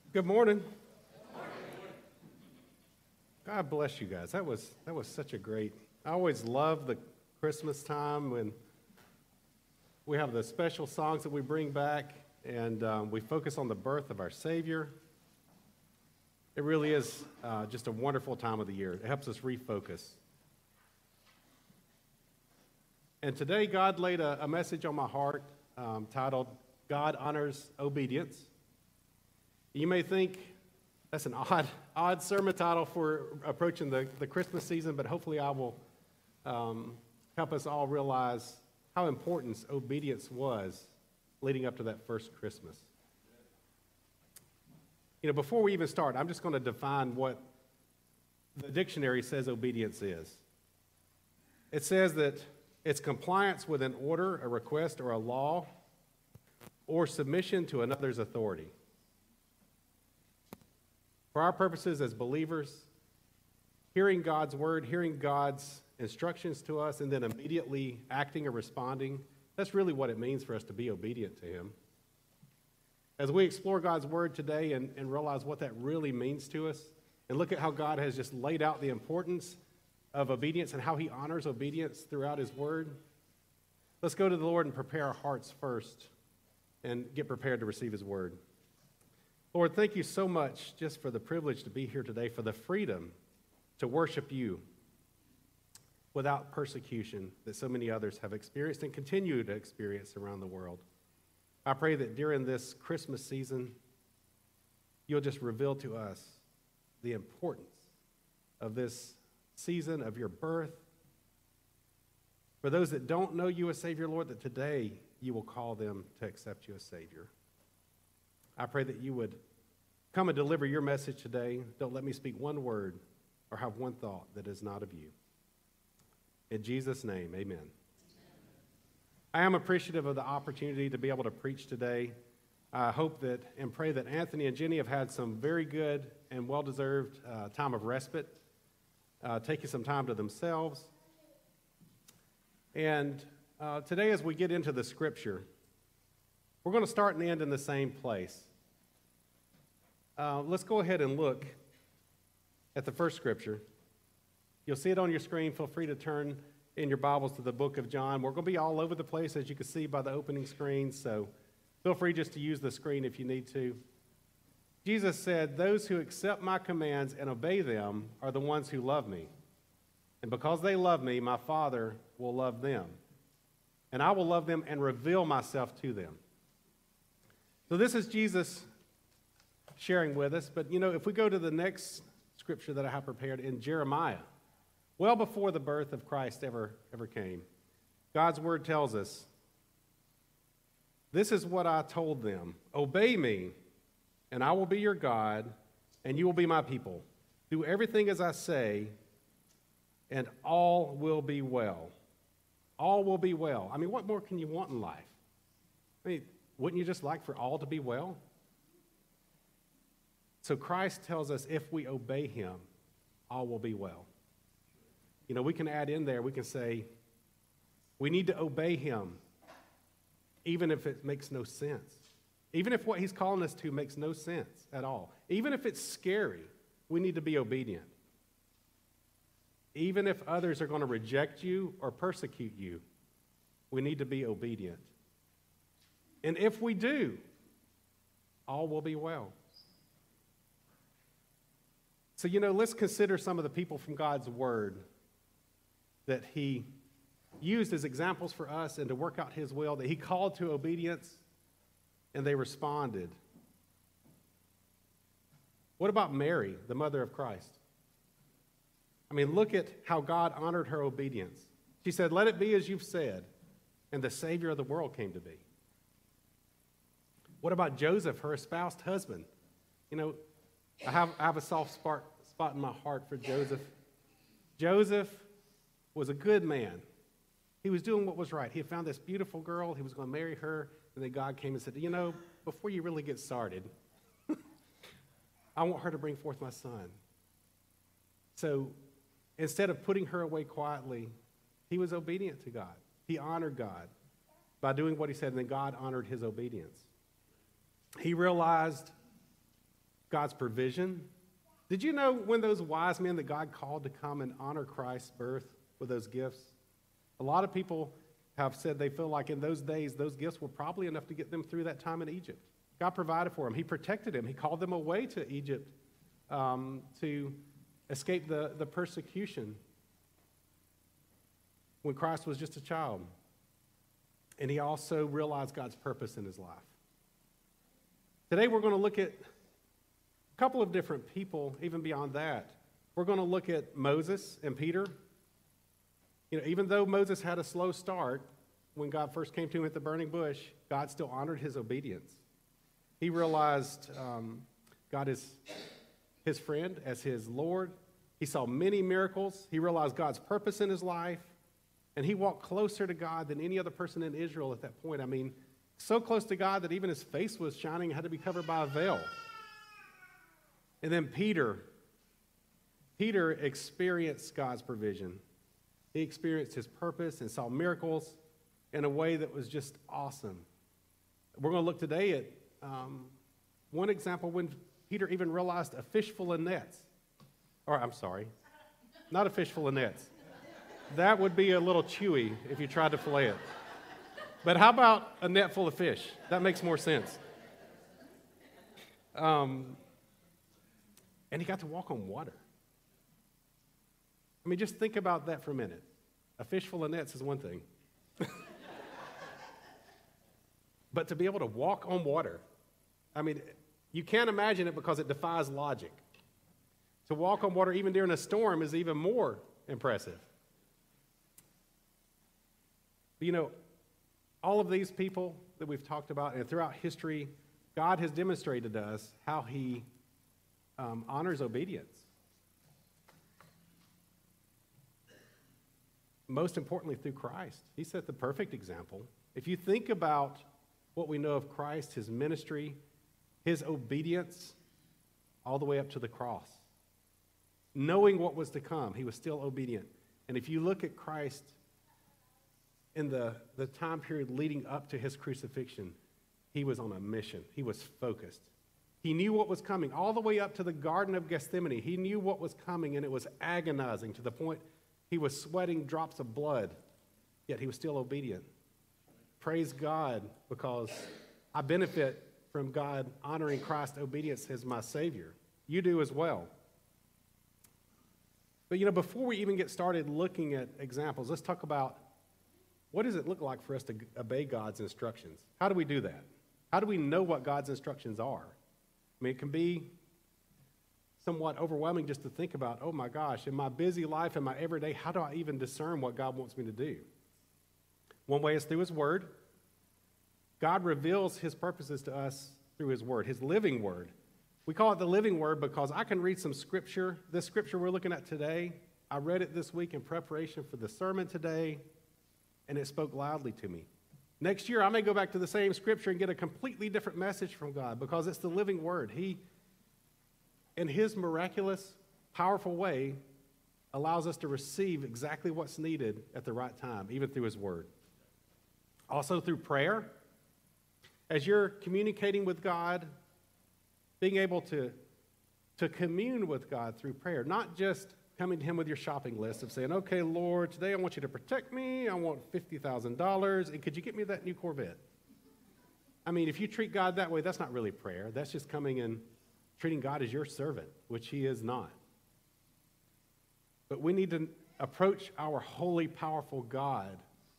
Good morning. God bless you guys. That was such a great. I always love the Christmas time when we have the special songs that we bring back and we focus on the birth of our Savior. It really is just a wonderful time of the year. It helps us refocus. And today, God laid a message on my heart titled, God Honors Obedience. You may think that's an odd sermon title for approaching the Christmas season, but hopefully I will help us all realize how important obedience was leading up to that first Christmas. You know, before we even start, I'm just going to define what the dictionary says obedience is. It says that it's compliance with an order, a request, or a law, or submission to another's authority. For our purposes as believers, hearing God's word, hearing God's instructions to us, and then immediately acting or responding, that's really what it means for us to be obedient to Him. As we explore God's word today and realize what that really means to us, and look at how God has just laid out the importance of obedience and how He honors obedience throughout His word, let's go to the Lord and prepare our hearts first and get prepared to receive His word. Lord, thank you so much just for the privilege to be here today, for the freedom to worship you without persecution that so many others have experienced and continue to experience around the world. I pray that during this Christmas season, you'll just reveal to us the importance of this season of your birth. For those that don't know you as Savior, Lord, that today you will call them to accept you as Savior. I pray that you would come and deliver your message today. Don't let me speak one word or have one thought that is not of you. In Jesus' name, amen. I am appreciative of the opportunity to be able to preach today. I hope that and pray that Anthony and Jenny have had some very good and well-deserved time of respite, taking some time to themselves. And today as we get into the scripture, we're going to start and end in the same place. Let's go ahead and look at the first scripture. You'll see it on your screen. Feel free to turn in your Bibles to the book of John. We're going to be all over the place, as you can see by the opening screen, so feel free just to use the screen if you need to. Jesus said, "Those who accept my commands and obey them are the ones who love me. And because they love me, my Father will love them. And I will love them and reveal myself to them." So this is Jesus sharing with us. But, you know, if we go to the next scripture that I have prepared in Jeremiah, well before the birth of Christ ever came, God's word tells us, "This is what I told them. Obey me, and I will be your God, and you will be my people. Do everything as I say, and all will be well." All will be well. I mean, what more can you want in life? I mean, wouldn't you just like for all to be well? So Christ tells us if we obey Him, all will be well. You know, we can add in there, we can say, we need to obey Him, even if it makes no sense. Even if what He's calling us to makes no sense at all. Even if it's scary, we need to be obedient. Even if others are going to reject you or persecute you, we need to be obedient. And if we do, all will be well. So, you know, let's consider some of the people from God's word that He used as examples for us and to work out His will, that He called to obedience, and they responded. What about Mary, the mother of Christ? I mean, look at how God honored her obedience. She said, "Let it be as you've said," and the Savior of the world came to be. What about Joseph, her espoused husband? You know, I have a soft spot in my heart for Joseph. Joseph was a good man. He was doing what was right. He had found this beautiful girl. He was going to marry her, and then God came and said, "You know, before you really get started, I want her to bring forth my son." So instead of putting her away quietly, he was obedient to God. He honored God by doing what He said, and then God honored his obedience. He realized God's provision. Did you know when those wise men that God called to come and honor Christ's birth with those gifts? A lot of people have said they feel like in those days, those gifts were probably enough to get them through that time in Egypt. God provided for them. He protected them. He called them away to Egypt to escape the persecution when Christ was just a child. And he also realized God's purpose in his life. Today we're going to look at a couple of different people, even beyond that. We're going to look at Moses and Peter. You know, even though Moses had a slow start, when God first came to him at the burning bush, God still honored his obedience. He realized God is his friend as his Lord. He saw many miracles. He realized God's purpose in his life. And he walked closer to God than any other person in Israel at that point. I mean, so close to God that even his face was shining and had to be covered by a veil. And then Peter experienced God's provision. He experienced his purpose and saw miracles in a way that was just awesome. We're going to look today at one example when Peter even realized a fish full of nets. Or, I'm sorry, not a fish full of nets. That would be a little chewy if you tried to fillet it. But how about a net full of fish? That makes more sense. And he got to walk on water. I mean, just think about that for a minute. A fish full of nets is one thing. But to be able to walk on water, I mean, you can't imagine it because it defies logic. To walk on water even during a storm is even more impressive. But you know, all of these people that we've talked about and throughout history, God has demonstrated to us how he honors obedience. Most importantly, through Christ. He set the perfect example. If you think about what we know of Christ, his ministry, his obedience, all the way up to the cross. Knowing what was to come, he was still obedient. And if you look at Christ in the time period leading up to his crucifixion, he was on a mission. He was focused. He knew what was coming all the way up to the Garden of Gethsemane. He knew what was coming, and it was agonizing to the point he was sweating drops of blood, yet he was still obedient. Praise God, because I benefit from God honoring Christ's obedience as my Savior. You do as well. But, you know, before we even get started looking at examples, let's talk about what does it look like for us to obey God's instructions? How do we do that? How do we know what God's instructions are? I mean, it can be somewhat overwhelming just to think about, oh my gosh, in my busy life, in my everyday, how do I even discern what God wants me to do? One way is through his word. God reveals his purposes to us through his word, his living word. We call it the living word because I can read some scripture. This scripture we're looking at today, I read it this week in preparation for the sermon today, and it spoke loudly to me. Next year, I may go back to the same scripture and get a completely different message from God because it's the living word. He, in his miraculous, powerful way, allows us to receive exactly what's needed at the right time, even through his word. Also through prayer. As you're communicating with God, being able to commune with God through prayer, not just coming to him with your shopping list of saying, okay, Lord, today I want you to protect me. I want $50,000. And could you get me that new Corvette? I mean, if you treat God that way, that's not really prayer. That's just coming and treating God as your servant, which he is not. But we need to approach our holy, powerful God.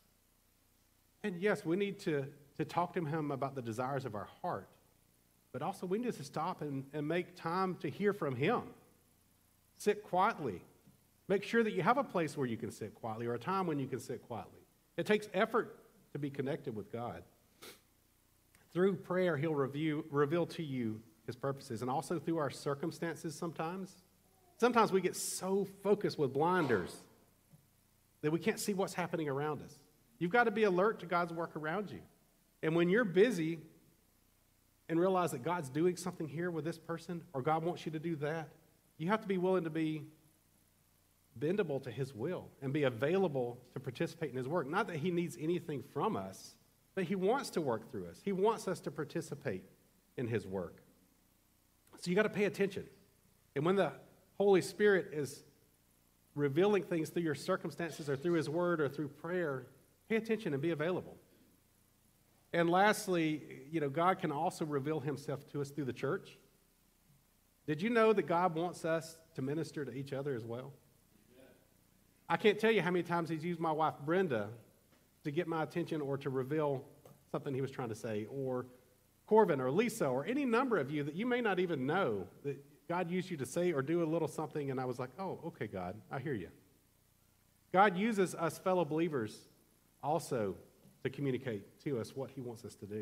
And yes, we need to talk to him about the desires of our heart. But also we need to stop and make time to hear from him. Sit quietly. Make sure that you have a place where you can sit quietly or a time when you can sit quietly. It takes effort to be connected with God. Through prayer, he'll reveal to you his purposes, and also through our circumstances sometimes. Sometimes we get so focused with blinders that we can't see what's happening around us. You've got to be alert to God's work around you. And when you're busy and realize that God's doing something here with this person, or God wants you to do that, you have to be willing to be bendable to his will and be available to participate in his work. Not that he needs anything from us, but he wants to work through us. He wants us to participate in his work. So you got to pay attention. And when the Holy Spirit is revealing things through your circumstances or through His Word or through prayer, pay attention and be available. And lastly, God can also reveal Himself to us through the church. Did you know that God wants us to minister to each other as well? I can't tell you how many times He's used my wife, Brenda, to get my attention or to reveal something He was trying to say, or Corvin or Lisa or any number of you that you may not even know that God used you to say or do a little something, and I was like, oh, okay, God, I hear you. God uses us fellow believers also to communicate to us what He wants us to do.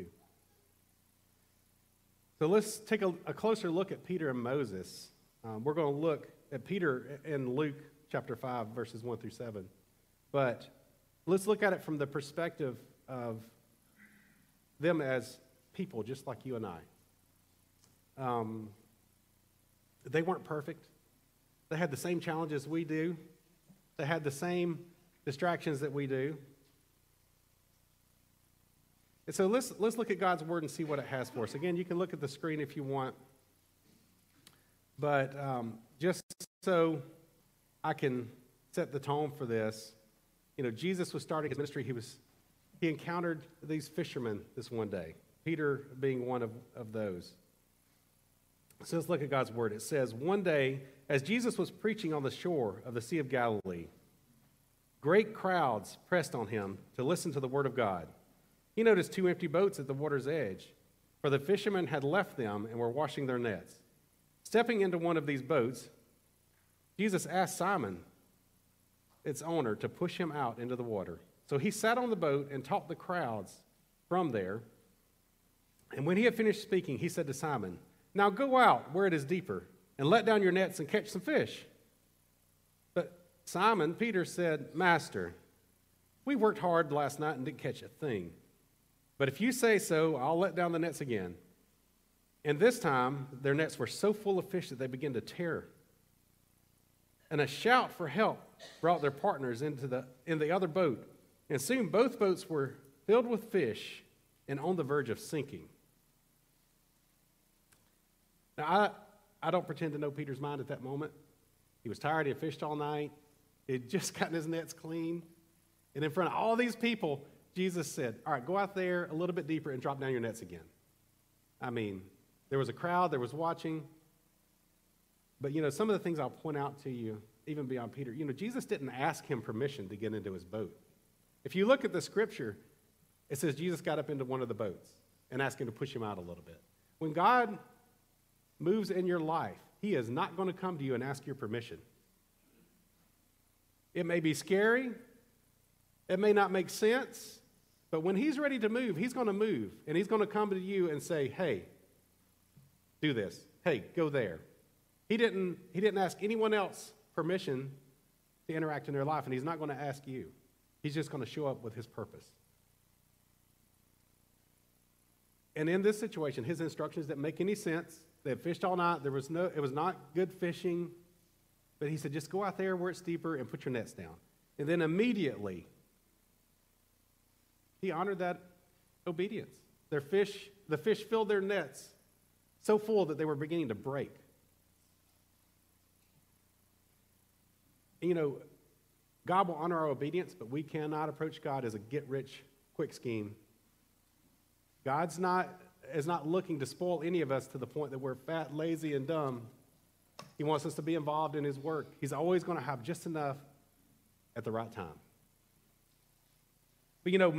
So let's take a closer look at Peter and Moses. We're going to look at Peter in Luke chapter 5, verses 1 through 7. But let's look at it from the perspective of them as people just like you and I. They weren't perfect. They had the same challenges we do. They had the same distractions that we do. And so let's look at God's Word and see what it has for us. Again, you can look at the screen if you want. But just so I can set the tone for this, Jesus was starting His ministry. He encountered these fishermen this one day, Peter being one of those. So let's look at God's Word. It says, one day, as Jesus was preaching on the shore of the Sea of Galilee, great crowds pressed on Him to listen to the Word of God. He noticed 2 empty boats at the water's edge, for the fishermen had left them and were washing their nets. Stepping into one of these boats, Jesus asked Simon, its owner, to push him out into the water. So he sat on the boat and taught the crowds from there. And when he had finished speaking, he said to Simon, now go out where it is deeper and let down your nets and catch some fish. But Simon, Peter, said, Master, we worked hard last night and didn't catch a thing. But if you say so, I'll let down the nets again. And this time, their nets were so full of fish that they began to tear. And a shout for help brought their partners in the other boat. And soon both boats were filled with fish and on the verge of sinking. Now, I don't pretend to know Peter's mind at that moment. He was tired. He had fished all night. He had just gotten his nets clean. And in front of all these people, Jesus said, all right, go out there a little bit deeper and drop down your nets again. I mean, there was a crowd, there was watching. But, some of the things I'll point out to you, even beyond Peter, Jesus didn't ask him permission to get into his boat. If you look at the scripture, it says Jesus got up into one of the boats and asked him to push him out a little bit. When God moves in your life, He is not going to come to you and ask your permission. It may be scary. It may not make sense. But when He's ready to move, He's going to move. And He's going to come to you and say, hey, do this. Hey, go there. He didn't ask anyone else permission to interact in their life, and He's not going to ask you. He's just going to show up with His purpose. And in this situation, His instructions didn't make any sense. They had fished all night. It was not good fishing. But He said, just go out there where it's deeper and put your nets down. And then immediately, He honored that obedience. The fish filled their nets so full that they were beginning to break. And, God will honor our obedience, but we cannot approach God as a get-rich-quick scheme. God is not looking to spoil any of us to the point that we're fat, lazy, and dumb. He wants us to be involved in His work. He's always going to have just enough at the right time. But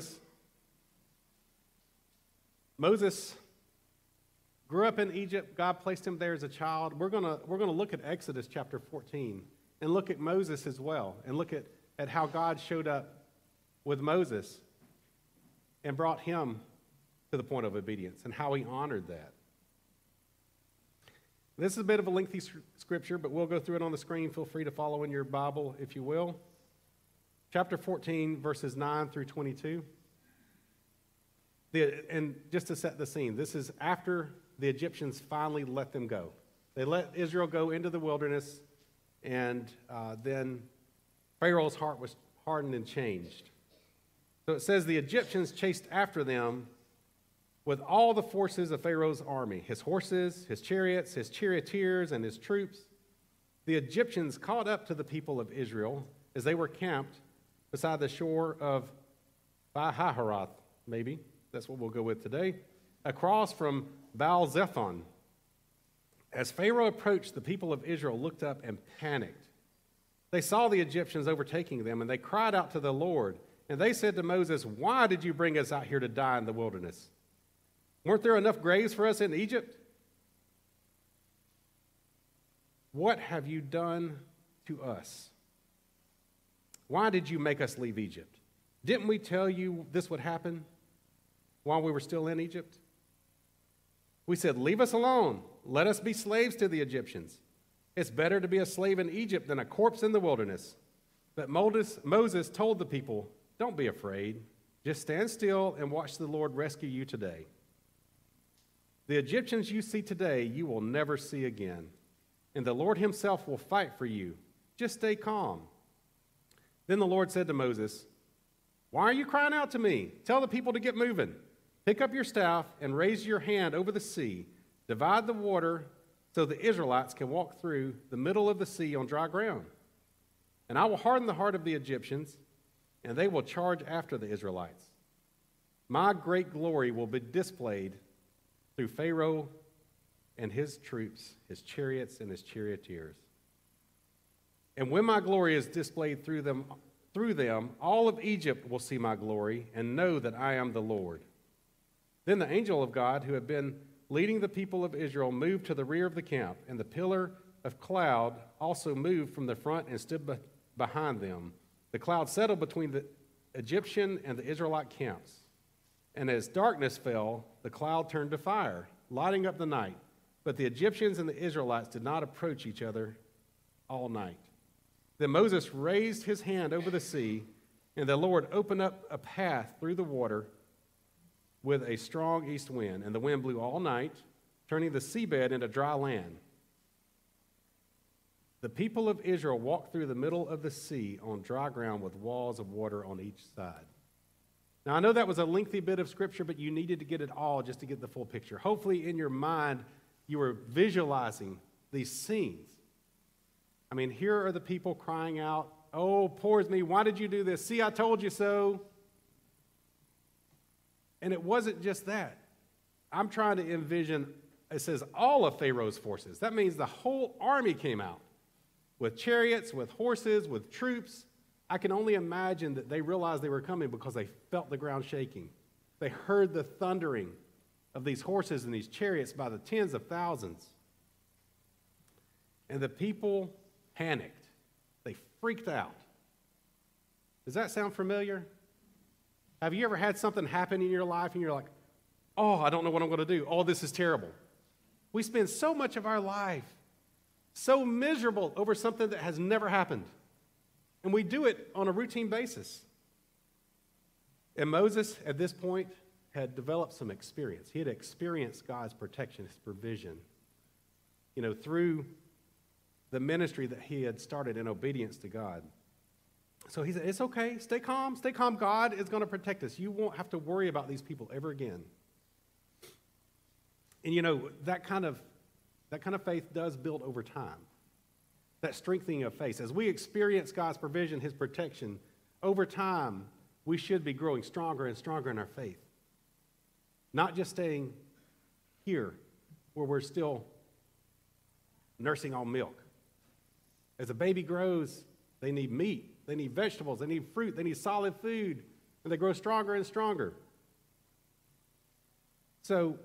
Moses grew up in Egypt. God placed him there as a child. We're going to look at Exodus chapter 14 and look at Moses as well and look at how God showed up with Moses and brought him to the point of obedience and how He honored that. This is a bit of a lengthy scripture, but we'll go through it on the screen. Feel free to follow in your Bible if you will. Chapter 14, verses 9 through 22. And just to set the scene, this is after the Egyptians finally let them go. They let Israel go into the wilderness, and then Pharaoh's heart was hardened and changed. So it says the Egyptians chased after them with all the forces of Pharaoh's army, his horses, his chariots, his charioteers, and his troops. The Egyptians caught up to the people of Israel as they were camped beside the shore of Pi-hahiroth, maybe. That's what we'll go with today. Across from Baal-zephon. As Pharaoh approached, the people of Israel looked up and panicked. They saw the Egyptians overtaking them, and they cried out to the Lord. And they said to Moses, "Why did you bring us out here to die in the wilderness? Weren't there enough graves for us in Egypt? What have you done to us? Why did you make us leave Egypt? Didn't we tell you this would happen while we were still in Egypt? We said, 'Leave us alone. Let us be slaves to the Egyptians. It's better to be a slave in Egypt than a corpse in the wilderness.' But Moses told the people, 'Don't be afraid. Just stand still and watch the Lord rescue you today. The Egyptians you see today, you will never see again. And the Lord himself will fight for you. Just stay calm.' Then the Lord said to Moses, 'Why are you crying out to me? Tell the people to get moving. Pick up your staff and raise your hand over the sea. Divide the water so the Israelites can walk through the middle of the sea on dry ground. And I will harden the heart of the Egyptians, and they will charge after the Israelites. My great glory will be displayed through Pharaoh and his troops, his chariots and his charioteers. And when my glory is displayed through them, all of Egypt will see my glory and know that I am the Lord.' Then the angel of God, who had been leading the people of Israel, moved to the rear of the camp, and the pillar of cloud also moved from the front and stood behind them. The cloud settled between the Egyptian and the Israelite camps. And as darkness fell, the cloud turned to fire, lighting up the night. But the Egyptians and the Israelites did not approach each other all night. Then Moses raised his hand over the sea, and the Lord opened up a path through the water with a strong east wind, and the wind blew all night, turning the seabed into dry land. The people of Israel walked through the middle of the sea on dry ground with walls of water on each side." Now, I know that was a lengthy bit of scripture, but you needed to get it all just to get the full picture. Hopefully, in your mind, you were visualizing these scenes. I mean, here are the people crying out, "Oh, poor is me, why did you do this? See, I told you so." And it wasn't just that. I'm trying to envision, it says all of Pharaoh's forces. That means the whole army came out with chariots, with horses, with troops. I can only imagine that they realized they were coming because they felt the ground shaking. They heard the thundering of these horses and these chariots by the tens of thousands. And the people panicked. They freaked out. Does that sound familiar? Have you ever had something happen in your life and you're like, "Oh, I don't know what I'm going to do. Oh, this is terrible." We spend so much of our life so miserable over something that has never happened. And we do it on a routine basis. And Moses, at this point, had developed some experience. He had experienced God's protection, his provision, through the ministry that he had started in obedience to God. So he said, "It's okay. Stay calm. Stay calm. God is going to protect us. You won't have to worry about these people ever again." And that kind of faith does build over time. That strengthening of faith. As we experience God's provision, his protection, over time, we should be growing stronger and stronger in our faith. Not just staying here where we're still nursing on milk. As a baby grows, they need meat. They need vegetables, they need fruit, they need solid food, and they grow stronger and stronger. So,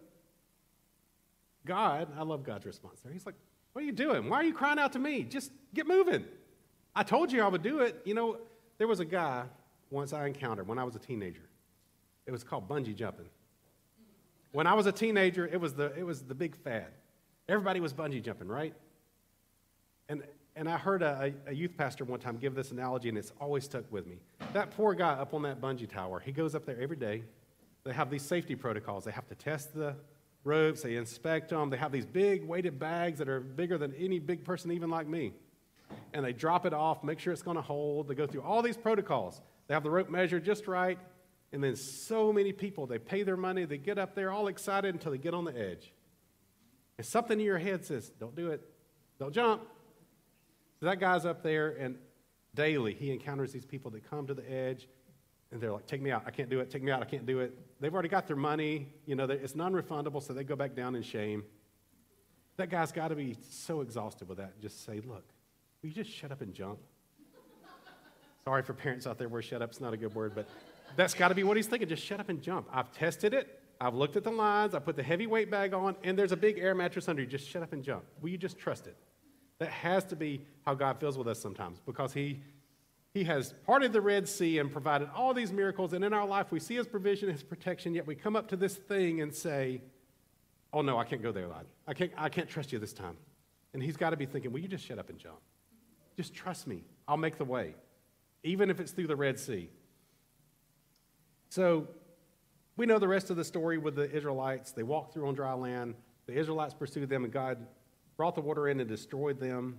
I love God's response there. He's like, "What are you doing? Why are you crying out to me? Just get moving. I told you I would do it." There was a guy once I encountered when I was a teenager. It was called bungee jumping. When I was a teenager, it was the big fad. Everybody was bungee jumping, right? And I heard a youth pastor one time give this analogy, and it's always stuck with me. That poor guy up on that bungee tower, he goes up there every day. They have these safety protocols. They have to test the ropes. They inspect them. They have these big weighted bags that are bigger than any big person, even like me. And they drop it off, make sure it's going to hold. They go through all these protocols. They have the rope measured just right, And then so many people, they pay their money, they get up there all excited until they get on the edge. And something in your head says, don't do it, don't jump. So that guy's up there, and daily he encounters these people that come to the edge, and they're like, take me out, I can't do it, take me out, I can't do it. They've already got their money, it's non-refundable, so they go back down in shame. That guy's got to be so exhausted with that. Just say, look, will you just shut up and jump? Sorry for parents out there where shut up's not a good word, but that's got to be what he's thinking. Just shut up and jump. I've tested it. I've looked at the lines. I put the heavy weight bag on, and there's a big air mattress under you. Just shut up and jump. Will you just trust it? That has to be how God feels with us sometimes, because he has parted the Red Sea and provided all these miracles, and in our life we see his provision, his protection, yet we come up to this thing and say, oh no, I can't go there, Lord. I can't trust you this time. And he's got to be thinking, will you just shut up and jump? Just trust me. I'll make the way, even if it's through the Red Sea. So we know the rest of the story with the Israelites. They walked through on dry land. The Israelites pursued them, and God brought the water in and destroyed them.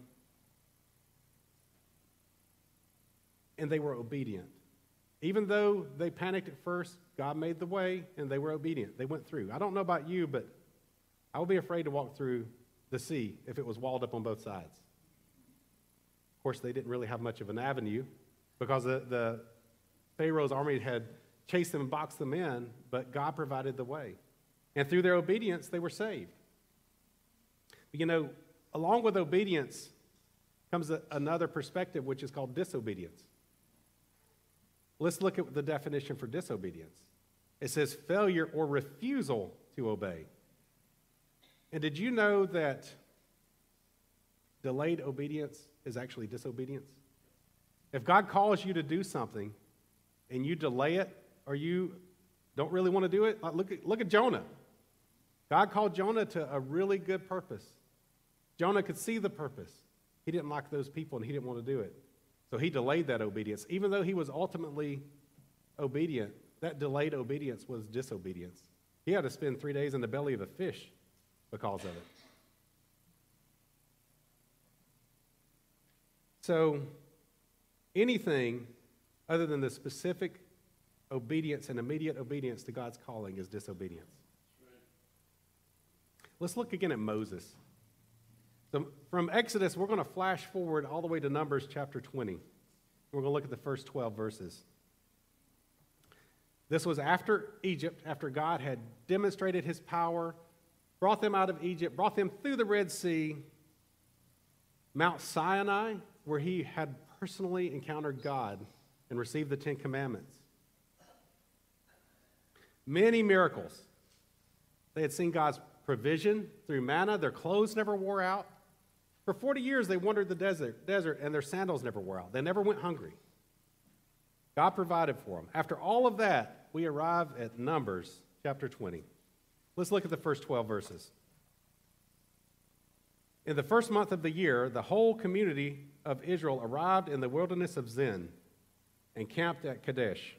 And they were obedient. Even though they panicked at first, God made the way, and they were obedient. They went through. I don't know about you, but I would be afraid to walk through the sea if it was walled up on both sides. Of course, they didn't really have much of an avenue because the Pharaoh's army had chased them and boxed them in, but God provided the way. And through their obedience, they were saved. But along with obedience comes another perspective, which is called disobedience. Let's look at the definition for disobedience. It says failure or refusal to obey. And did you know that delayed obedience is actually disobedience? If God calls you to do something and you delay it, or you don't really want to do it, look at Jonah. God called Jonah to a really good purpose. Jonah could see the purpose. He didn't like those people, and he didn't want to do it. So he delayed that obedience. Even though he was ultimately obedient, that delayed obedience was disobedience. He had to spend 3 days in the belly of a fish because of it. So anything other than the specific obedience and immediate obedience to God's calling is disobedience. Let's look again at Moses. So from Exodus, we're going to flash forward all the way to Numbers chapter 20. We're going to look at the first 12 verses. This was after Egypt, after God had demonstrated his power, brought them out of Egypt, brought them through the Red Sea, Mount Sinai, where he had personally encountered God and received the Ten Commandments. Many miracles. They had seen God's provision through manna. Their clothes never wore out. For 40 years, they wandered the desert, and their sandals never wore out. They never went hungry. God provided for them. After all of that, we arrive at Numbers chapter 20. Let's look at the first 12 verses. In the first month of the year, the whole community of Israel arrived in the wilderness of Zin and camped at Kadesh.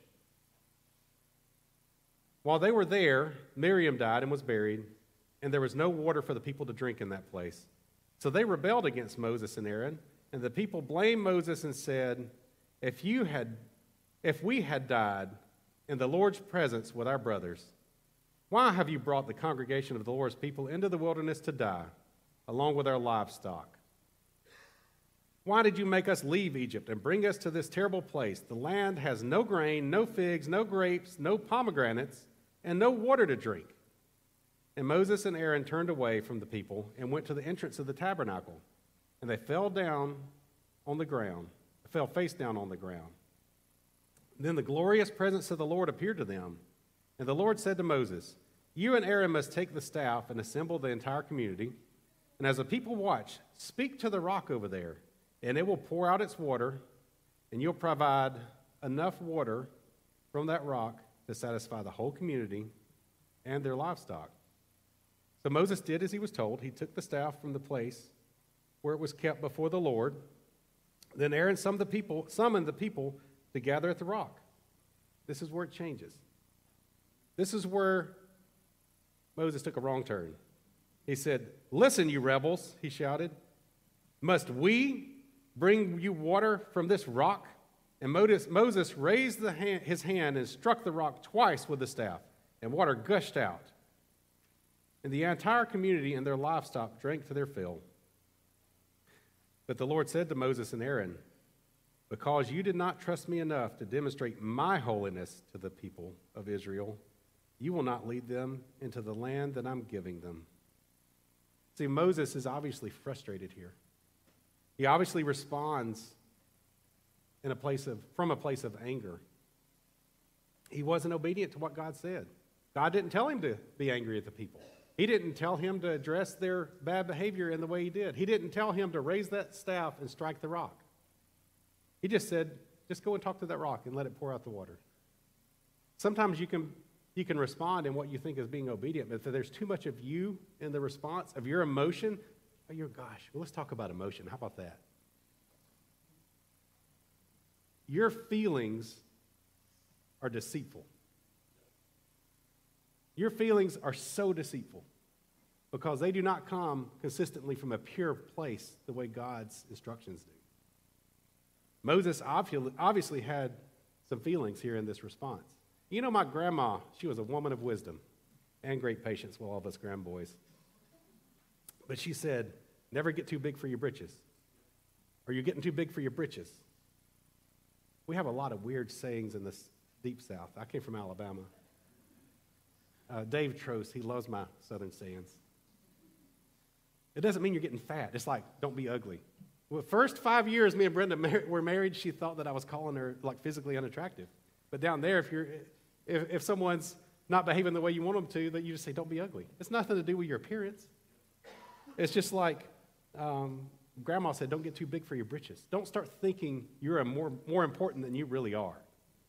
While they were there, Miriam died and was buried, and there was no water for the people to drink in that place. So they rebelled against Moses and Aaron, and the people blamed Moses and said, If we had died in the Lord's presence with our brothers, why have you brought the congregation of the Lord's people into the wilderness to die, along with our livestock? Why did you make us leave Egypt and bring us to this terrible place? The land has no grain, no figs, no grapes, no pomegranates, and no water to drink. And Moses and Aaron turned away from the people and went to the entrance of the tabernacle, and they fell face down on the ground. Then the glorious presence of the Lord appeared to them, and the Lord said to Moses, You and Aaron must take the staff and assemble the entire community, and as the people watch, speak to the rock over there, and it will pour out its water, and you'll provide enough water from that rock to satisfy the whole community and their livestock. So Moses did as he was told. He took the staff from the place where it was kept before the Lord. Then Aaron summoned the people to gather at the rock. This is where it changes. This is where Moses took a wrong turn. He said, Listen, you rebels, he shouted. Must we bring you water from this rock? And Moses raised his hand and struck the rock twice with the staff, and water gushed out. And the entire community and their livestock drank to their fill. But the Lord said to Moses and Aaron, because you did not trust me enough to demonstrate my holiness to the people of Israel, you will not lead them into the land that I'm giving them. See, Moses is obviously frustrated here. He obviously responds from a place of anger. He wasn't obedient to what God said. God didn't tell him to be angry at the people. He didn't tell him to address their bad behavior in the way he did. He didn't tell him to raise that staff and strike the rock. He just said, just go and talk to that rock and let it pour out the water. Sometimes you can respond in what you think is being obedient, but if there's too much of you in the response, of your emotion, let's talk about emotion. How about that? Your feelings are deceitful. Your feelings are so deceitful because they do not come consistently from a pure place the way God's instructions do. Moses obviously had some feelings here in this response. You know, my grandma, she was a woman of wisdom and great patience with all of us grandboys. But she said, never get too big for your britches, or you're getting too big for your britches. We have a lot of weird sayings in the deep South. I came from Alabama. Dave Trost, he loves my Southern sayings. It doesn't mean you're getting fat. It's like, don't be ugly. Well, first 5 years me and Brenda were married, she thought that I was calling her like physically unattractive. But down there, if someone's not behaving the way you want them to, that you just say, don't be ugly. It's nothing to do with your appearance. It's just like Grandma said, don't get too big for your britches. Don't start thinking you're more important than you really are.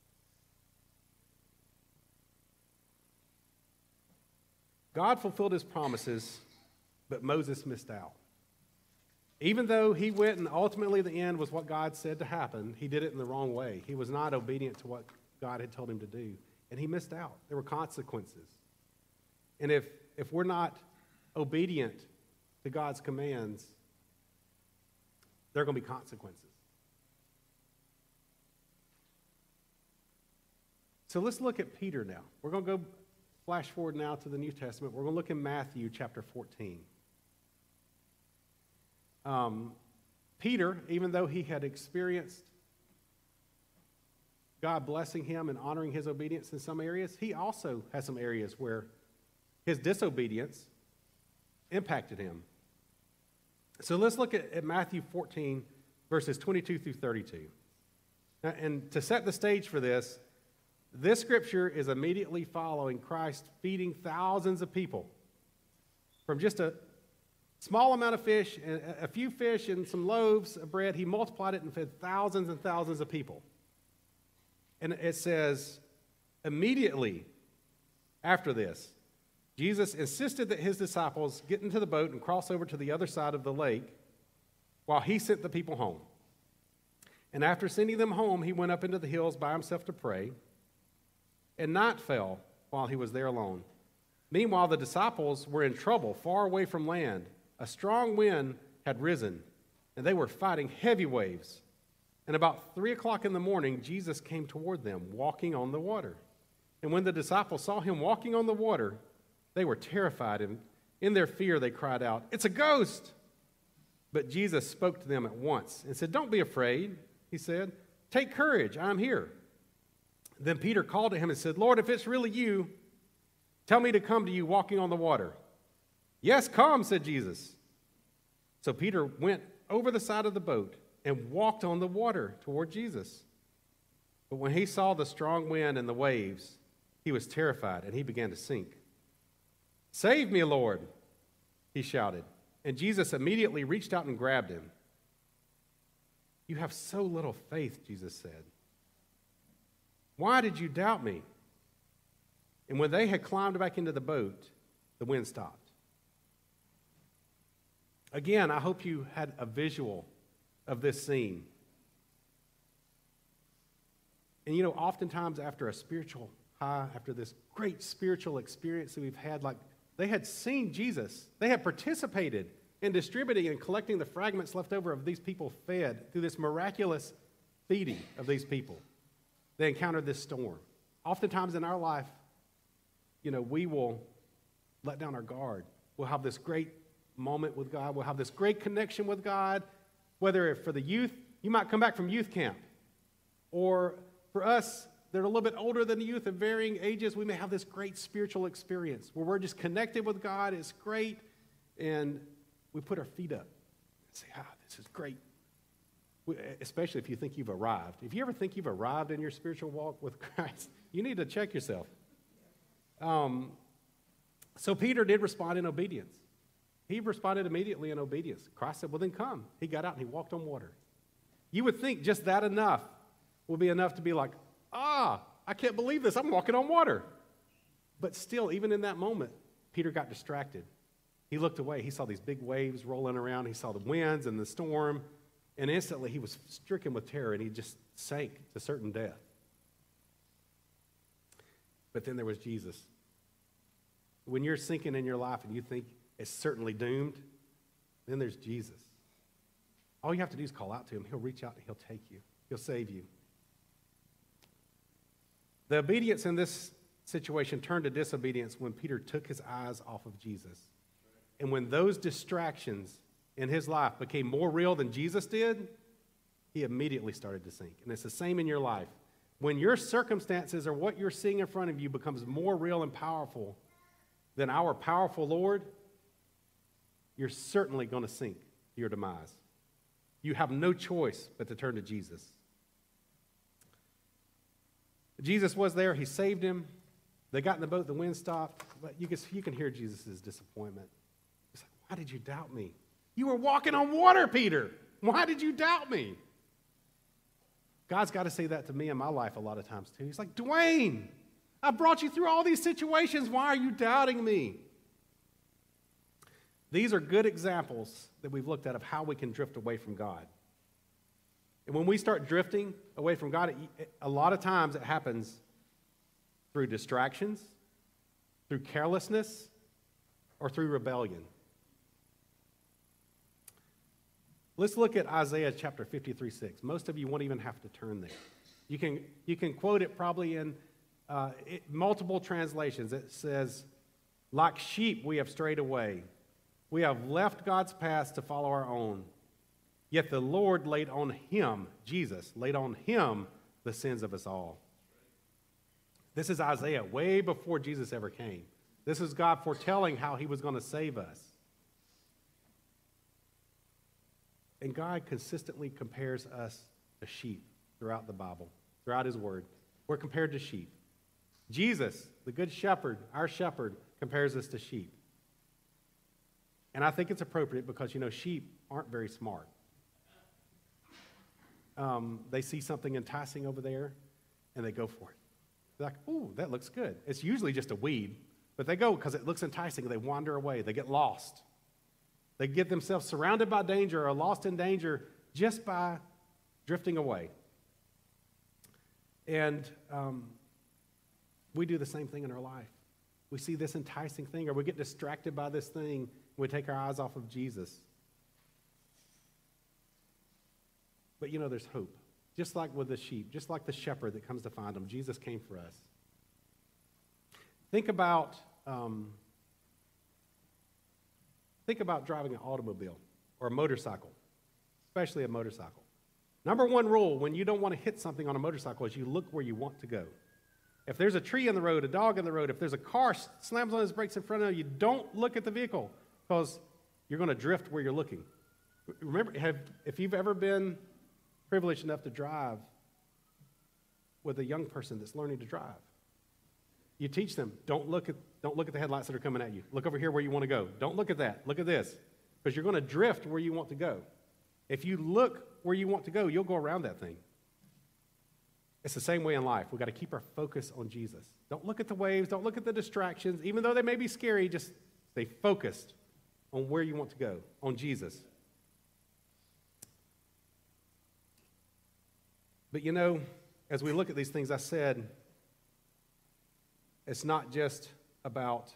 God fulfilled his promises, but Moses missed out. Even though he went and ultimately the end was what God said to happen, he did it in the wrong way. He was not obedient to what God had told him to do, and he missed out. There were consequences. And if we're not obedient to God's commands, there are going to be consequences. So let's look at Peter now. We're going to go flash forward now to the New Testament. We're going to look in Matthew chapter 14. Peter, even though he had experienced God blessing him and honoring his obedience in some areas, he also has some areas where his disobedience impacted him. So let's look at Matthew 14, verses 22 through 32. And to set the stage for this scripture is immediately following Christ feeding thousands of people from just a small amount of fish, a few fish and some loaves of bread. He multiplied it and fed thousands and thousands of people. And it says, immediately after this, Jesus insisted that his disciples get into the boat and cross over to the other side of the lake while he sent the people home. And after sending them home, he went up into the hills by himself to pray. And night fell while he was there alone. Meanwhile, the disciples were in trouble far away from land. A strong wind had risen, and they were fighting heavy waves. And about 3 o'clock in the morning, Jesus came toward them, walking on the water. And when the disciples saw him walking on the water, they were terrified, and in their fear they cried out, "It's a ghost!" But Jesus spoke to them at once and said, "Don't be afraid," he said. "Take courage, I am here." Then Peter called to him and said, "Lord, if it's really you, tell me to come to you walking on the water." "Yes, come," said Jesus. So Peter went over the side of the boat and walked on the water toward Jesus. But when he saw the strong wind and the waves, he was terrified and he began to sink. "Save me, Lord," he shouted. And Jesus immediately reached out and grabbed him. "You have so little faith," Jesus said. "Why did you doubt me?" And when they had climbed back into the boat, the wind stopped. Again, I hope you had a visual of this scene. And you know, oftentimes after a spiritual high, after this great spiritual experience that we've had, like they had seen Jesus. They had participated in distributing and collecting the fragments left over of these people fed through this miraculous feeding of these people. They encountered this storm. Oftentimes in our life, we will let down our guard. We'll have this great moment with God. We'll have this great connection with God. Whether for the youth, you might come back from youth camp. Or for us, they're a little bit older than the youth at varying ages, we may have this great spiritual experience where we're just connected with God. It's great. And we put our feet up and say, this is great. Especially if you think you've arrived. If you ever think you've arrived in your spiritual walk with Christ, you need to check yourself. So Peter did respond in obedience. He responded immediately in obedience. Christ said, well, then come. He got out and he walked on water. You would think just that enough will be enough to be like, I can't believe this. I'm walking on water. But still, even in that moment, Peter got distracted. He looked away. He saw these big waves rolling around. He saw the winds and the storm. And instantly, he was stricken with terror, and he just sank to certain death. But then there was Jesus. When you're sinking in your life and you think it's certainly doomed, then there's Jesus. All you have to do is call out to him. He'll reach out and he'll take you. He'll save you. The obedience in this situation turned to disobedience when Peter took his eyes off of Jesus. And when those distractions in his life became more real than Jesus did, he immediately started to sink. And it's the same in your life. When your circumstances or what you're seeing in front of you becomes more real and powerful than our powerful Lord, you're certainly going to sink to your demise. You have no choice but to turn to Jesus. Jesus was there. He saved him. They got in the boat. The wind stopped. But you can hear Jesus' disappointment. He's like, why did you doubt me? You were walking on water, Peter. Why did you doubt me? God's got to say that to me in my life a lot of times too. He's like, Dwayne, I brought you through all these situations. Why are you doubting me? These are good examples that we've looked at of how we can drift away from God. And when we start drifting away from God, a lot of times it happens through distractions, through carelessness, or through rebellion. Let's look at Isaiah chapter 53:6. Most of you won't even have to turn there. You can quote it probably in multiple translations. It says, like sheep we have strayed away. We have left God's paths to follow our own. Yet the Lord laid on him, Jesus, laid on him the sins of us all. This is Isaiah way before Jesus ever came. This is God foretelling how he was going to save us. And God consistently compares us to sheep throughout the Bible, throughout his word. We're compared to sheep. Jesus, the good shepherd, our shepherd, compares us to sheep. And I think it's appropriate because, sheep aren't very smart. They see something enticing over there, and they go for it. They're like, ooh, that looks good. It's usually just a weed, but they go because it looks enticing, and they wander away. They get lost. They get themselves surrounded by danger or lost in danger just by drifting away. And we do the same thing in our life. We see this enticing thing, or we get distracted by this thing, and we take our eyes off of Jesus. But there's hope. Just like with the sheep, just like the shepherd that comes to find them, Jesus came for us. Think about driving an automobile or a motorcycle, especially a motorcycle. Number one rule when you don't want to hit something on a motorcycle is you look where you want to go. If there's a tree in the road, a dog in the road, if there's a car slams on his brakes in front of you, don't look at the vehicle because you're going to drift where you're looking. Remember, if you've ever been privileged enough to drive with a young person that's learning to drive, you teach them, don't look at the headlights that are coming at you. Look over here where you want to go. Don't look at that. Look at this. Because you're going to drift where you want to go. If you look where you want to go, you'll go around that thing. It's the same way in life. We've got to keep our focus on Jesus. Don't look at the waves. Don't look at the distractions. Even though they may be scary, just stay focused on where you want to go, on Jesus. But as we look at these things, I said, it's not just about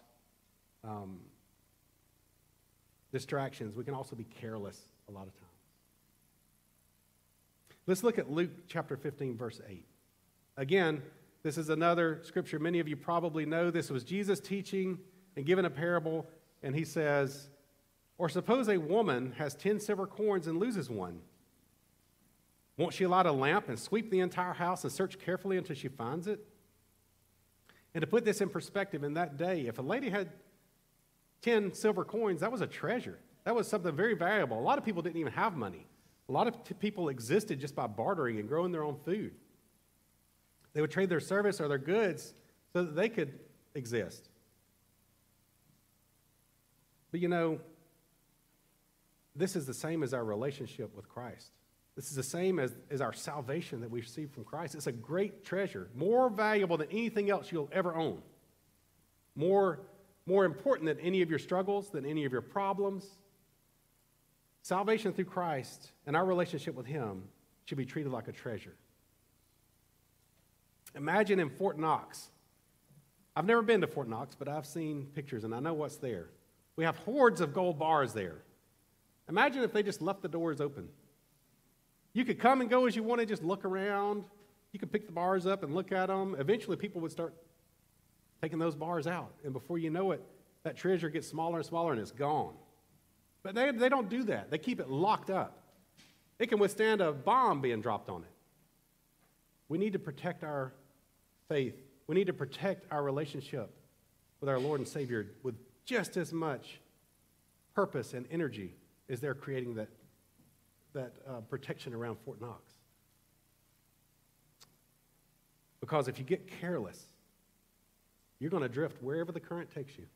distractions. We can also be careless a lot of times. Let's look at Luke chapter 15, verse 8. Again, this is another scripture many of you probably know. This was Jesus teaching and giving a parable, and he says, or suppose a woman has 10 silver coins and loses one. Won't she light a lamp and sweep the entire house and search carefully until she finds it? And to put this in perspective, in that day, if a lady had 10 silver coins, that was a treasure. That was something very valuable. A lot of people didn't even have money. A lot of people existed just by bartering and growing their own food. They would trade their service or their goods so that they could exist. But you know, this is the same as our relationship with Christ. This is the same as our salvation that we receive from Christ. It's a great treasure, more valuable than anything else you'll ever own. More important than any of your struggles, than any of your problems. Salvation through Christ and our relationship with Him should be treated like a treasure. Imagine in Fort Knox. I've never been to Fort Knox, but I've seen pictures and I know what's there. We have hordes of gold bars there. Imagine if they just left the doors open. You could come and go as you wanted, just look around. You could pick the bars up and look at them. Eventually, people would start taking those bars out. And before you know it, that treasure gets smaller and smaller and it's gone. But they don't do that. They keep it locked up. It can withstand a bomb being dropped on it. We need to protect our faith. We need to protect our relationship with our Lord and Savior with just as much purpose and energy as they're creating that protection around Fort Knox. Because if you get careless, you're going to drift wherever the current takes you.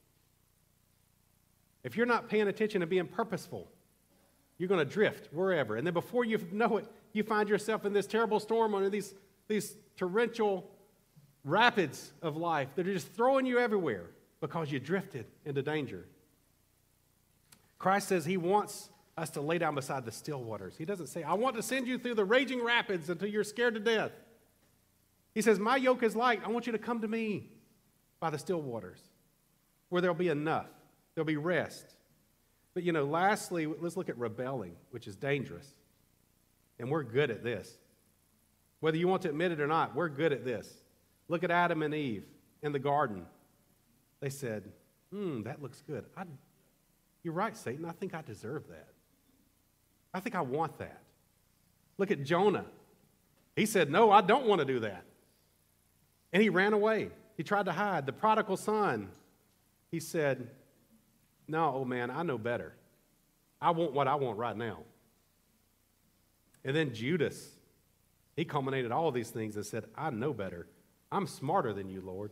If you're not paying attention and being purposeful, you're going to drift wherever. And then before you know it, you find yourself in this terrible storm under these torrential rapids of life that are just throwing you everywhere because you drifted into danger. Christ says He wants us to lay down beside the still waters. He doesn't say, I want to send you through the raging rapids until you're scared to death. He says, my yoke is light. I want you to come to me by the still waters where there'll be enough. There'll be rest. But, you know, lastly, let's look at rebelling, which is dangerous. And we're good at this. Whether you want to admit it or not, we're good at this. Look at Adam and Eve in the garden. They said, that looks good. You're right, Satan. I think I deserve that. I think I want that. Look at Jonah. He said, no, I don't want to do that. And he ran away. He tried to hide. The prodigal son, he said, no, old man, I know better. I want what I want right now. And then Judas, he culminated all of these things and said, I know better. I'm smarter than you, Lord.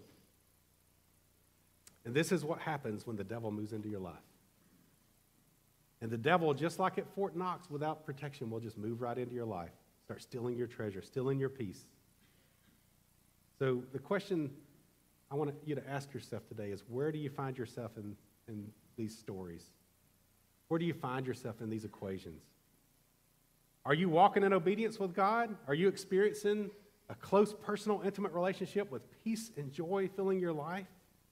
And this is what happens when the devil moves into your life. And the devil, just like at Fort Knox, without protection, will just move right into your life, start stealing your treasure, stealing your peace. So the question I want you to ask yourself today is, where do you find yourself in these stories? Where do you find yourself in these equations? Are you walking in obedience with God? Are you experiencing a close, personal, intimate relationship with peace and joy filling your life?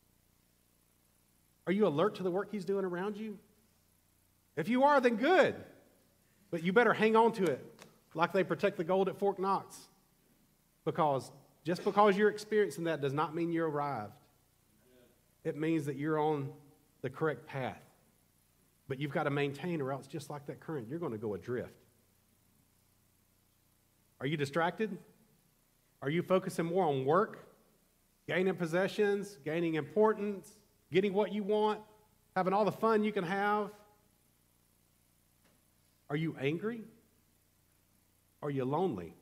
Are you alert to the work He's doing around you? If you are, then good. But you better hang on to it like they protect the gold at Fort Knox. Because just because you're experiencing that does not mean you're arrived. It means that you're on the correct path. But you've got to maintain, or else just like that current, you're going to go adrift. Are you distracted? Are you focusing more on work, gaining possessions, gaining importance, getting what you want, having all the fun you can have? Are you angry? Are you lonely?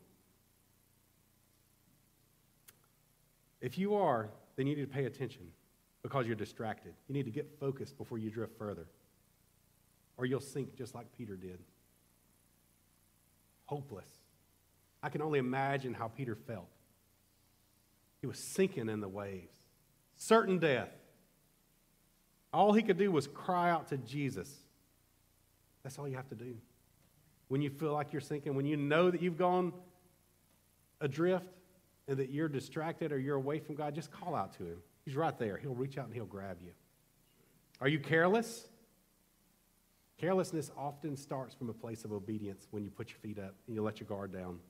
If you are, then you need to pay attention because you're distracted. You need to get focused before you drift further, or you'll sink just like Peter did. Hopeless. I can only imagine how Peter felt. He was sinking in the waves, certain death. All he could do was cry out to Jesus. That's all you have to do. When you feel like you're sinking, when you know that you've gone adrift and that you're distracted or you're away from God, just call out to Him. He's right there. He'll reach out and He'll grab you. Are you careless? Carelessness often starts from a place of obedience when you put your feet up and you let your guard down.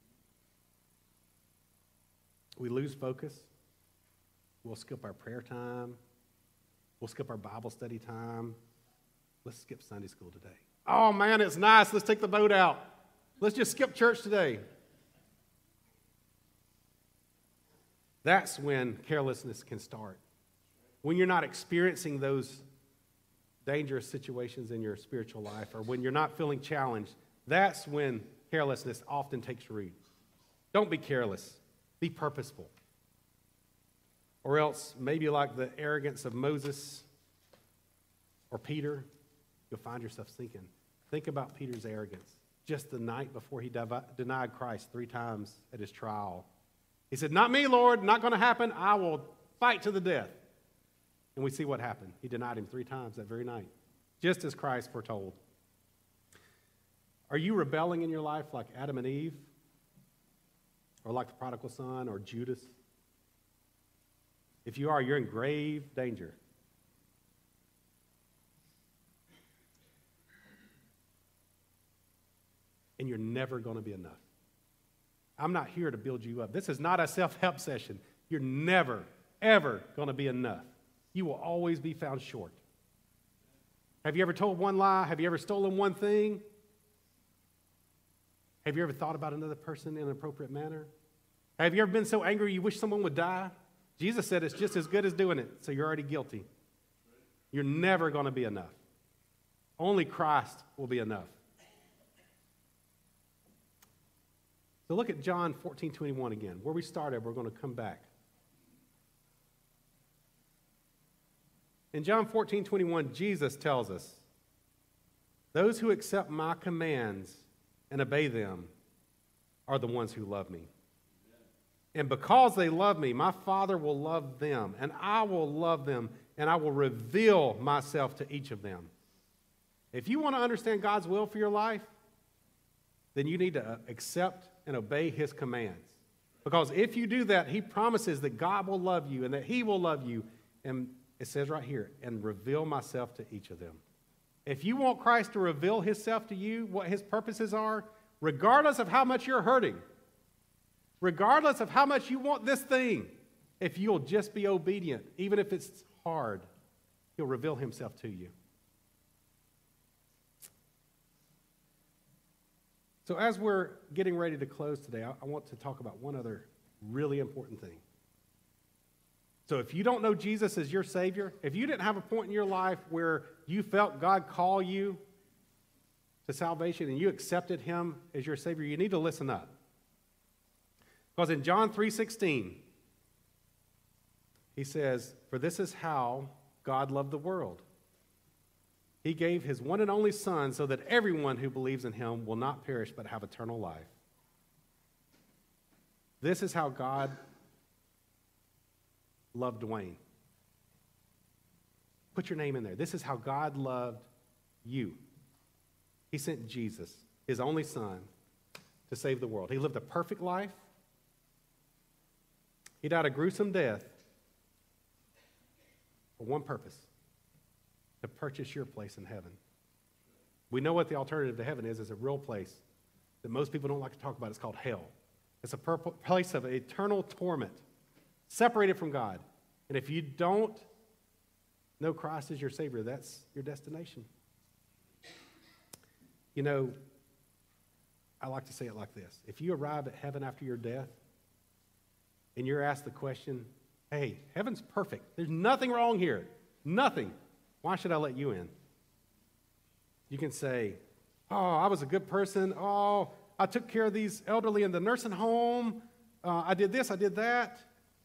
We lose focus. We'll skip our prayer time. We'll skip our Bible study time. Let's skip Sunday school today. Oh, man, it's nice. Let's take the boat out. Let's just skip church today. That's when carelessness can start. When you're not experiencing those dangerous situations in your spiritual life, or when you're not feeling challenged, that's when carelessness often takes root. Don't be careless. Be purposeful. Or else, maybe like the arrogance of Moses or Peter, you'll find yourself sinking. Think about Peter's arrogance. Just the night before he denied Christ 3 times at his trial, he said, "Not me, Lord, not going to happen. I will fight to the death." And we see what happened. He denied him 3 times that very night, just as Christ foretold. Are you rebelling in your life like Adam and Eve? Or like the prodigal son or Judas? If you are, you're in grave danger. And you're never going to be enough. I'm not here to build you up. This is not a self-help session. You're never, ever going to be enough. You will always be found short. Have you ever told one lie? Have you ever stolen one thing? Have you ever thought about another person in an appropriate manner? Have you ever been so angry you wish someone would die? Jesus said it's just as good as doing it, so you're already guilty. You're never going to be enough. Only Christ will be enough. So look at John 14:21 again. Where we started, we're going to come back. In John 14:21, Jesus tells us, "Those who accept my commands and obey them are the ones who love me. And because they love me, my Father will love them, and I will love them, and I will reveal myself to each of them." If you want to understand God's will for your life, then you need to accept and obey his commands. Because if you do that, he promises that God will love you and that he will love you. And it says right here, "and reveal myself to each of them." If you want Christ to reveal himself to you, what his purposes are, regardless of how much you're hurting, regardless of how much you want this thing, if you'll just be obedient, even if it's hard, he'll reveal himself to you. So as we're getting ready to close today, I want to talk about one other really important thing. So if you don't know Jesus as your Savior, if you didn't have a point in your life where you felt God call you to salvation and you accepted him as your Savior, you need to listen up. Because in John 3:16, he says, "For this is how God loved the world. He gave his one and only Son so that everyone who believes in him will not perish but have eternal life." This is how God loved Dwayne. Put your name in there. This is how God loved you. He sent Jesus, his only Son, to save the world. He lived a perfect life. He died a gruesome death for one purpose: to purchase your place in heaven. We know what the alternative to heaven is. It's a real place that most people don't like to talk about. It's called hell. It's a place of eternal torment, separated from God. And if you don't know Christ as your Savior, that's your destination. You know, I like to say it like this. If you arrive at heaven after your death and you're asked the question, "Hey, heaven's perfect. There's nothing wrong here. Nothing. Why should I let you in?" You can say, "Oh, I was a good person. Oh, I took care of these elderly in the nursing home. I did this, I did that."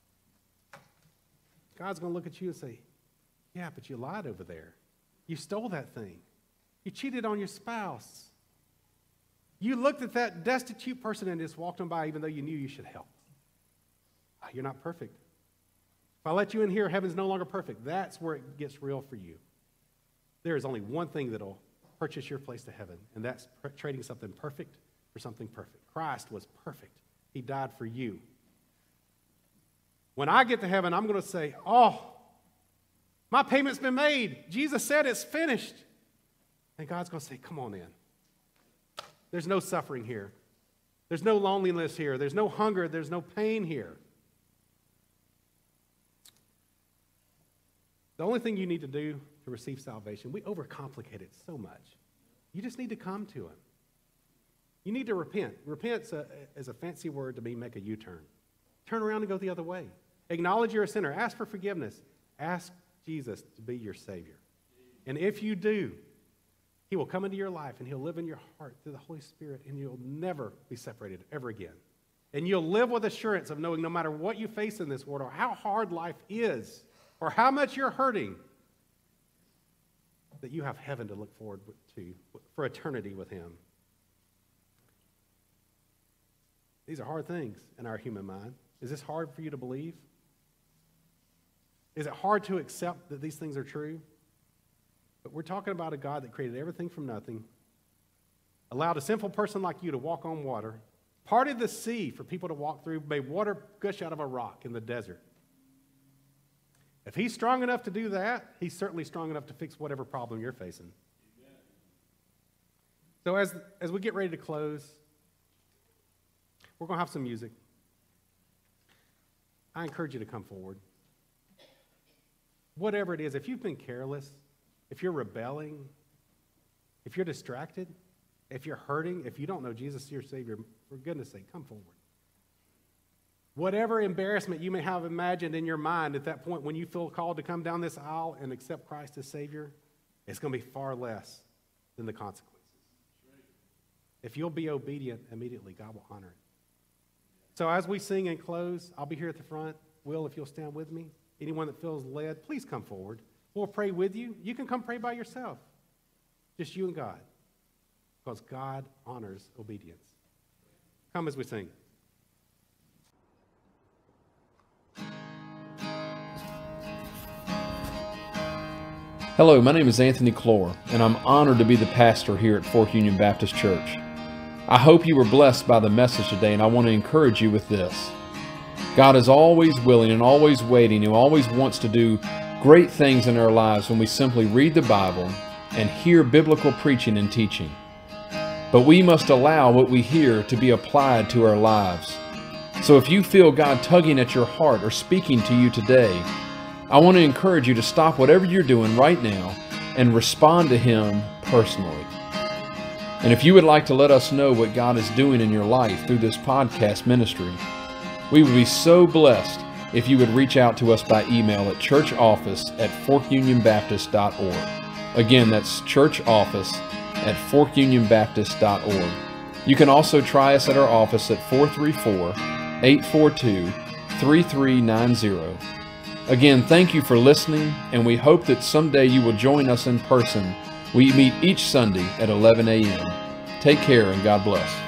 God's going to look at you and say, "Yeah, but you lied over there. You stole that thing. You cheated on your spouse. You looked at that destitute person and just walked them by even though you knew you should help. You're not perfect. If I let you in here, heaven's no longer perfect." That's where it gets real for you. There is only one thing that'll purchase your place to heaven, and that's trading something perfect for something perfect. Christ was perfect. He died for you. When I get to heaven, I'm going to say, "Oh, my payment's been made. Jesus said it's finished. And God's going to say, come on in. There's no suffering here. There's no loneliness here. There's no hunger. There's no pain here. The only thing you need to do to receive salvation, we overcomplicate it so much. You just need to come to Him. You need to repent. Repent is a fancy word to mean make a U-turn. Turn around and go the other way. Acknowledge you're a sinner. Ask for forgiveness. Ask Jesus to be your Savior. And if you do, He will come into your life and He'll live in your heart through the Holy Spirit, and you'll never be separated ever again. And you'll live with assurance of knowing no matter what you face in this world or how hard life is or how much you're hurting, that you have heaven to look forward to for eternity with Him. These are hard things in our human mind. Is this hard for you to believe? Is it hard to accept that these things are true? But we're talking about a God that created everything from nothing, allowed a sinful person like you to walk on water, parted the sea for people to walk through, made water gush out of a rock in the desert. If He's strong enough to do that, He's certainly strong enough to fix whatever problem you're facing. So as we get ready to close, we're going to have some music. I encourage you to come forward. Whatever it is, if you've been careless, if you're rebelling, if you're distracted, if you're hurting, if you don't know Jesus as your Savior, for goodness sake, come forward. Whatever embarrassment you may have imagined in your mind at that point when you feel called to come down this aisle and accept Christ as Savior, it's going to be far less than the consequences. If you'll be obedient immediately, God will honor it. So as we sing and close, I'll be here at the front. Will, if you'll stand with me. Anyone that feels led, please come forward. We'll pray with you. You can come pray by yourself. Just you and God. Because God honors obedience. Come as we sing. Hello, my name is Anthony Clore, and I'm honored to be the pastor here at Fork Union Baptist Church. I hope you were blessed by the message today, and I want to encourage you with this. God is always willing and always waiting and always wants to do great things in our lives when we simply read the Bible and hear biblical preaching and teaching. But we must allow what we hear to be applied to our lives. So if you feel God tugging at your heart or speaking to you today, I want to encourage you to stop whatever you're doing right now and respond to Him personally. And if you would like to let us know what God is doing in your life through this podcast ministry, we would be so blessed if you would reach out to us by email at churchoffice@forkunionbaptist.org. Again, that's churchoffice@forkunionbaptist.org. You can also try us at our office at 434-842-3390. Again, thank you for listening, and we hope that someday you will join us in person. We meet each Sunday at 11 a.m. Take care and God bless.